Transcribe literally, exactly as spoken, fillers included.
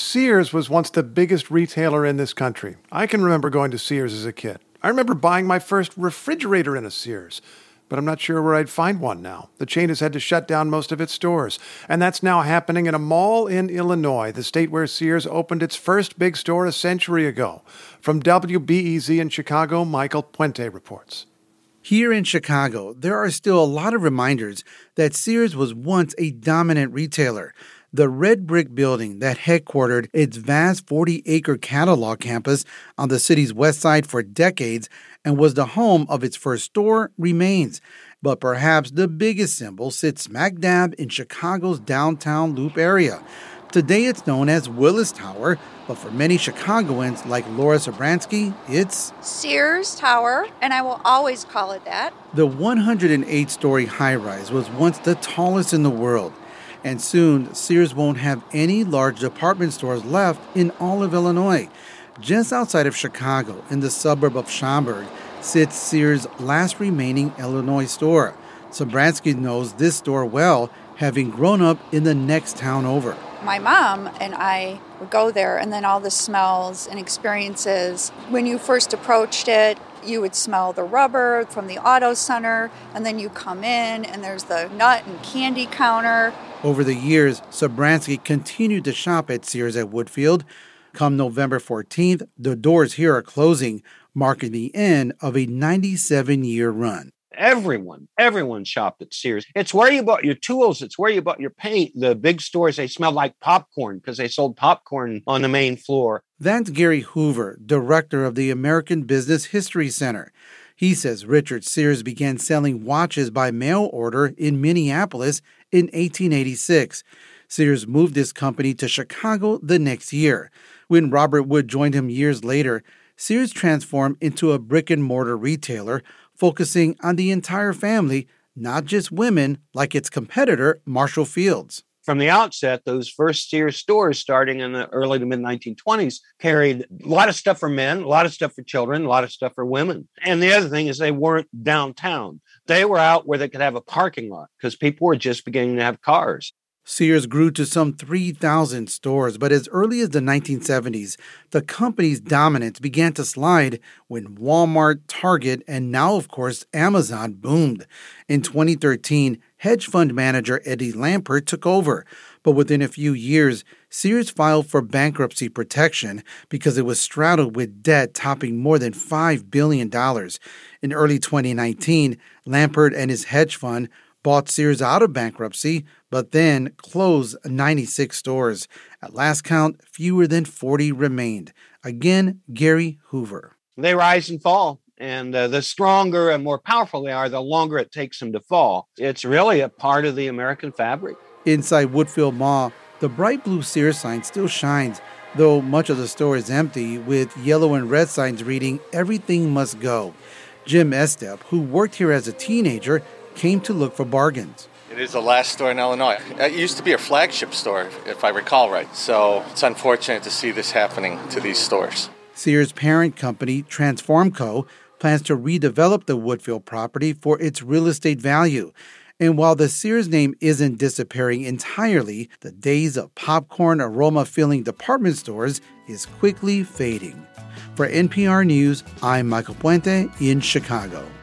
Sears was once the biggest retailer in this country. I can remember going to Sears as a kid. I remember buying my first refrigerator in a Sears, but I'm not sure where I'd find one now. The chain has had to shut down most of its stores, and that's now happening in a mall in Illinois, the state where Sears opened its first big store a century ago. From W B E Z in Chicago, Michael Puente reports. Here in Chicago, there are still a lot of reminders that Sears was once a dominant retailer. The red brick building that headquartered its vast forty-acre catalog campus on the city's west side for decades and was the home of its first store remains. But perhaps the biggest symbol sits smack dab in Chicago's downtown Loop area. Today it's known as Willis Tower, but for many Chicagoans like Laura Sobransky, it's Sears Tower, and I will always call it that. The one hundred eight-story high-rise was once the tallest in the world. And soon, Sears won't have any large department stores left in all of Illinois. Just outside of Chicago, in the suburb of Schaumburg, sits Sears' last remaining Illinois store. Sobransky knows this store well, having grown up in the next town over. My mom and I would go there, and then all the smells and experiences. When you first approached it, you would smell the rubber from the auto center, and then you come in, and there's the nut and candy counter. Over the years, Sobransky continued to shop at Sears at Woodfield. Come November fourteenth, the doors here are closing, marking the end of a ninety-seven-year run. Everyone, everyone shopped at Sears. It's where you bought your tools. It's where you bought your paint. The big stores, they smelled like popcorn because they sold popcorn on the main floor. That's Gary Hoover, director of the American Business History Center. He says Richard Sears began selling watches by mail order in Minneapolis in eighteen eighty-six. Sears moved his company to Chicago the next year. When Robert Wood joined him years later, Sears transformed into a brick-and-mortar retailer, focusing on the entire family, not just women like its competitor, Marshall Field's. From the outset, those first Sears stores starting in the early to mid nineteen twenties carried a lot of stuff for men, a lot of stuff for children, a lot of stuff for women. And the other thing is they weren't downtown. They were out where they could have a parking lot because people were just beginning to have cars. Sears grew to some three thousand stores, but as early as the nineteen seventies, the company's dominance began to slide when Walmart, Target, and now, of course, Amazon boomed. In twenty thirteen, hedge fund manager Eddie Lampert took over, but within a few years, Sears filed for bankruptcy protection because it was straddled with debt topping more than five billion dollars. In early twenty nineteen, Lampert and his hedge fund bought Sears out of bankruptcy, but then closed ninety-six stores. At last count, fewer than forty remained. Again, Gary Hoover. They rise and fall, and uh, the stronger and more powerful they are, the longer it takes them to fall. It's really a part of the American fabric. Inside Woodfield Mall, the bright blue Sears sign still shines, though much of the store is empty, with yellow and red signs reading, "Everything must go." Jim Estep, who worked here as a teenager, came to look for bargains. It is the last store in Illinois. It used to be a flagship store, if I recall right. So it's unfortunate to see this happening to these stores. Sears' parent company, Transformco, plans to redevelop the Woodfield property for its real estate value. And while the Sears name isn't disappearing entirely, the days of popcorn aroma-filling department stores is quickly fading. For N P R News, I'm Michael Puente in Chicago.